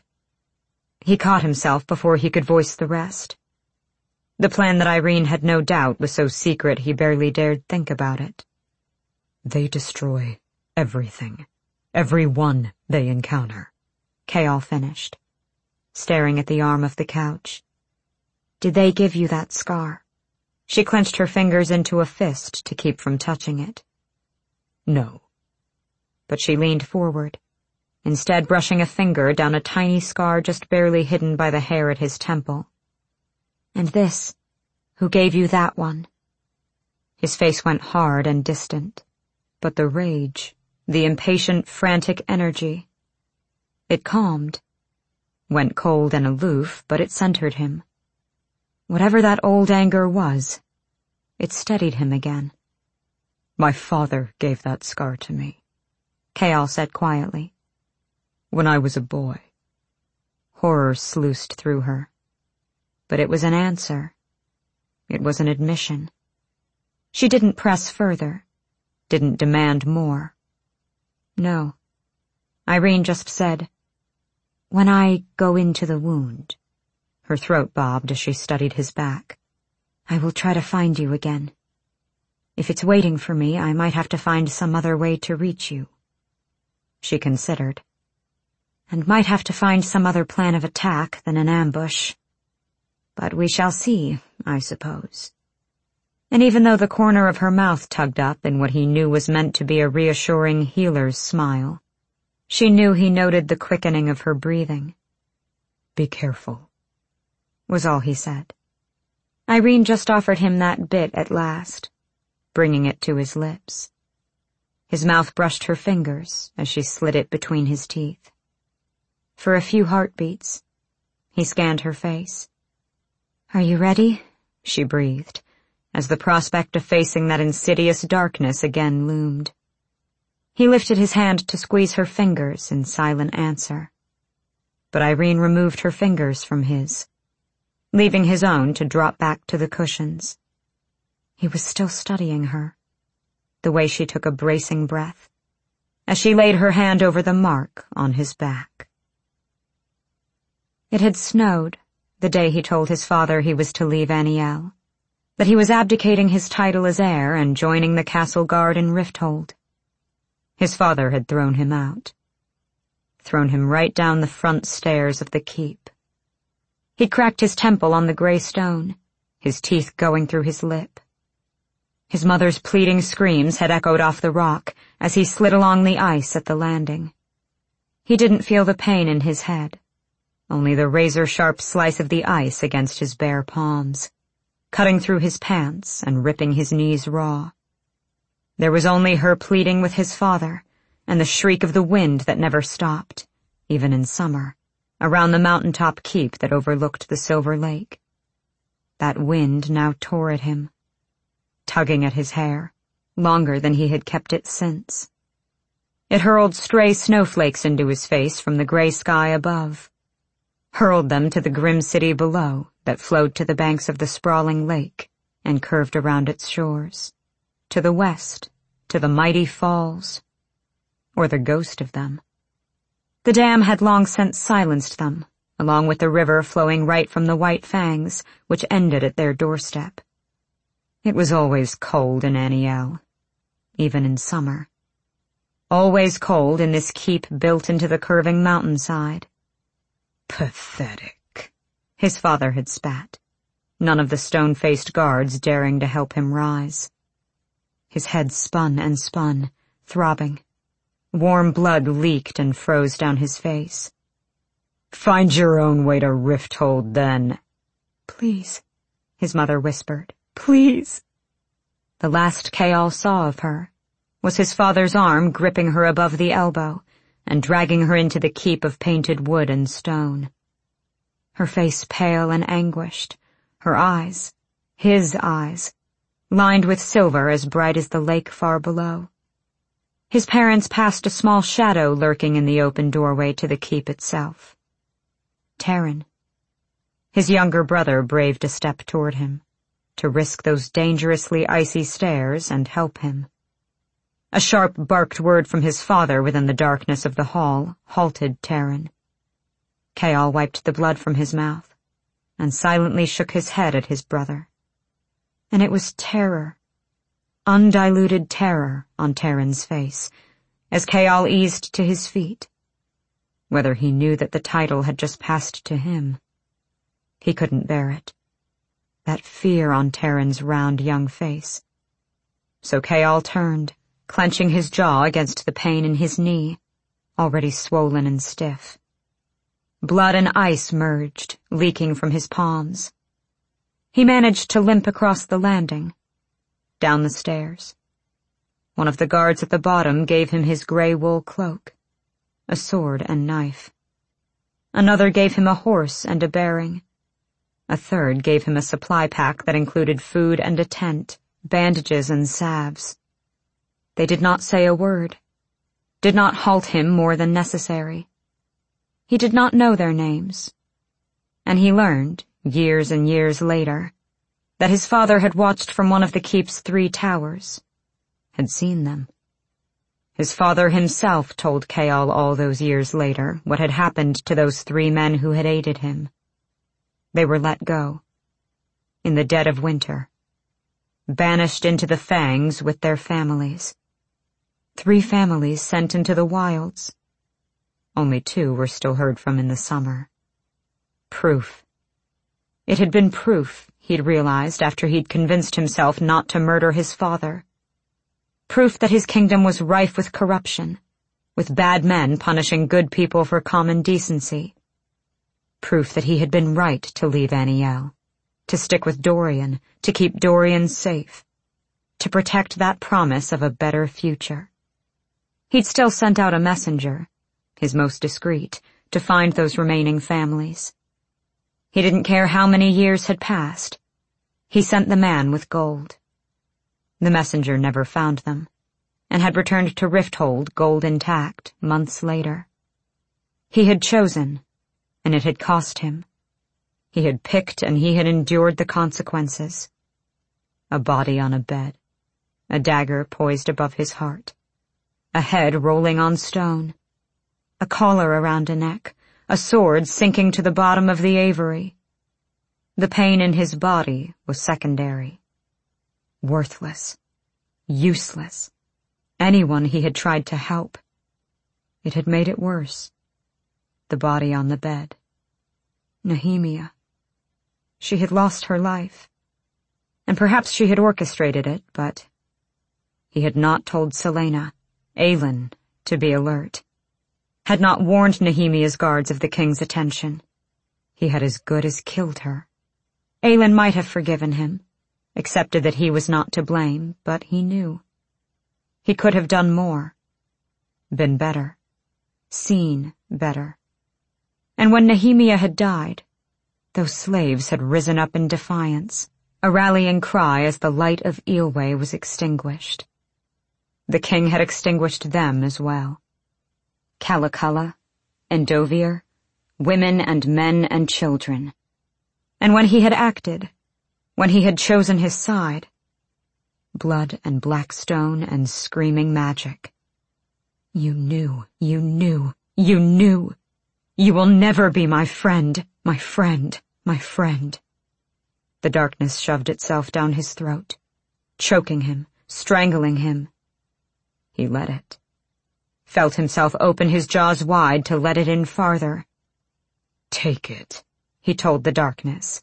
He caught himself before he could voice the rest. The plan that Irene had no doubt was so secret he barely dared think about it. They destroy everything. Everyone they encounter, Chaol finished, staring at the arm of the couch. Did they give you that scar? She clenched her fingers into a fist to keep from touching it. No. But she leaned forward, instead brushing a finger down a tiny scar just barely hidden by the hair at his temple. And this, who gave you that one? His face went hard and distant, but the rage, the impatient, frantic energy, it calmed, went cold and aloof, but it centered him. Whatever that old anger was, it steadied him again. My father gave that scar to me, Chaol said quietly. When I was a boy. Horror sluiced through her. But it was an answer. It was an admission. She didn't press further, didn't demand more. No. Irene just said, when I go into the wound... Her throat bobbed as she studied his back. I will try to find you again. If it's waiting for me, I might have to find some other way to reach you. She considered. And might have to find some other plan of attack than an ambush. But we shall see, I suppose. And even though the corner of her mouth tugged up in what he knew was meant to be a reassuring healer's smile, she knew he noted the quickening of her breathing. Be careful, was all he said. Irene just offered him that bit at last, bringing it to his lips. His mouth brushed her fingers as she slid it between his teeth. For a few heartbeats, he scanned her face. Are you ready? She breathed, as the prospect of facing that insidious darkness again loomed. He lifted his hand to squeeze her fingers in silent answer. But Irene removed her fingers from his, leaving his own to drop back to the cushions. He was still studying her, the way she took a bracing breath, as she laid her hand over the mark on his back. It had snowed the day he told his father he was to leave Aniel, that he was abdicating his title as heir and joining the castle guard in Rifthold. His father had thrown him out, thrown him right down the front stairs of the keep. He'd cracked his temple on the gray stone, his teeth going through his lip. His mother's pleading screams had echoed off the rock as he slid along the ice at the landing. He didn't feel the pain in his head, only the razor-sharp slice of the ice against his bare palms, cutting through his pants and ripping his knees raw. There was only her pleading with his father, and the shriek of the wind that never stopped, even in summer, around the mountaintop keep that overlooked the Silver Lake. That wind now tore at him, tugging at his hair, longer than he had kept it since. It hurled stray snowflakes into his face from the gray sky above, hurled them to the grim city below that flowed to the banks of the sprawling lake and curved around its shores, to the west, to the mighty falls, or the ghost of them. The dam had long since silenced them, along with the river flowing right from the White Fangs, which ended at their doorstep. It was always cold in Aniel, even in summer. Always cold in this keep built into the curving mountainside. Pathetic, his father had spat, none of the stone-faced guards daring to help him rise. His head spun and spun, throbbing. Warm blood leaked and froze down his face. Find your own way to Rifthold, then. Please, his mother whispered. Please. The last Chaol saw of her was his father's arm gripping her above the elbow and dragging her into the keep of painted wood and stone. Her face pale and anguished, her eyes, his eyes, lined with silver as bright as the lake far below. His parents passed a small shadow lurking in the open doorway to the keep itself. Taryn, His younger brother braved a step toward him, to risk those dangerously icy stairs and help him. A sharp barked word from his father within the darkness of the hall halted Taran. Chaol wiped the blood from his mouth and silently shook his head at his brother. And it was terror, undiluted terror on Taran's face as Chaol eased to his feet. Whether he knew that the title had just passed to him, he couldn't bear it. That fear on Taran's round young face. So Chaol turned, clenching his jaw against the pain in his knee, already swollen and stiff. Blood and ice merged, leaking from his palms. He managed to limp across the landing, down the stairs. One of the guards at the bottom gave him his gray wool cloak, a sword and knife. Another gave him a horse and a bearing. A third gave him a supply pack that included food and a tent, bandages and salves. They did not say a word, did not halt him more than necessary. He did not know their names, and he learned, years and years later, that his father had watched from one of the keep's 3 towers, had seen them. His father himself told Chaol all those years later what had happened to those 3 men who had aided him. They were let go, in the dead of winter, banished into the fangs with their families. 3 families sent into the wilds. Only 2 were still heard from in the summer. Proof. It had been proof, he'd realized after he'd convinced himself not to murder his father. Proof that his kingdom was rife with corruption, with bad men punishing good people for common decency. Proof that he had been right to leave Aniel, to stick with Dorian, to keep Dorian safe, to protect that promise of a better future. He'd still sent out a messenger, his most discreet, to find those remaining families. He didn't care how many years had passed. He sent the man with gold. The messenger never found them, and had returned to Rifthold, gold intact, months later. He had chosen, and it had cost him. He had picked and he had endured the consequences. A body on a bed, a dagger poised above his heart, a head rolling on stone, a collar around a neck, a sword sinking to the bottom of the Avery. The pain in his body was secondary. Worthless. Useless. Anyone he had tried to help. It had made it worse. The body on the bed. Nehemia. She had lost her life. And perhaps she had orchestrated it, but he had not told Celaena, Aelin, to be alert. Had not warned Nehemia's guards of the king's attention. He had as good as killed her. Aelin might have forgiven him, accepted that he was not to blame, but he knew. He could have done more. Been better. Seen better. And when Nehemia had died, those slaves had risen up in defiance, a rallying cry as the light of Eelway was extinguished. The king had extinguished them as well. Calaculla, Endovier, women and men and children. And when he had acted, when he had chosen his side, blood and blackstone and screaming magic. You knew, you knew, you knew. You will never be my friend, my friend, my friend. The darkness shoved itself down his throat, choking him, strangling him. He let it. Felt himself open his jaws wide to let it in farther. Take it, he told the darkness.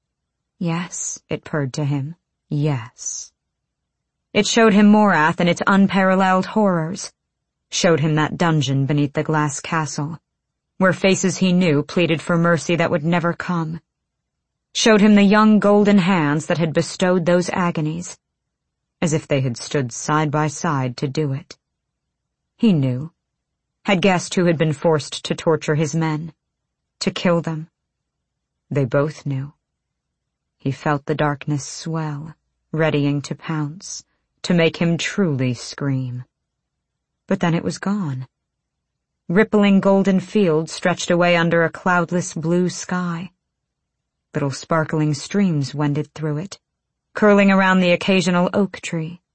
Yes, it purred to him. Yes. It showed him Morath and its unparalleled horrors. Showed him that dungeon beneath the glass castle, where faces he knew pleaded for mercy that would never come. Showed him the young golden hands that had bestowed those agonies, as if they had stood side by side to do it. He knew, had guessed who had been forced to torture his men, to kill them. They both knew. He felt the darkness swell, readying to pounce, to make him truly scream. But then it was gone. Rippling golden fields stretched away under a cloudless blue sky. Little sparkling streams wended through it, curling around the occasional oak tree.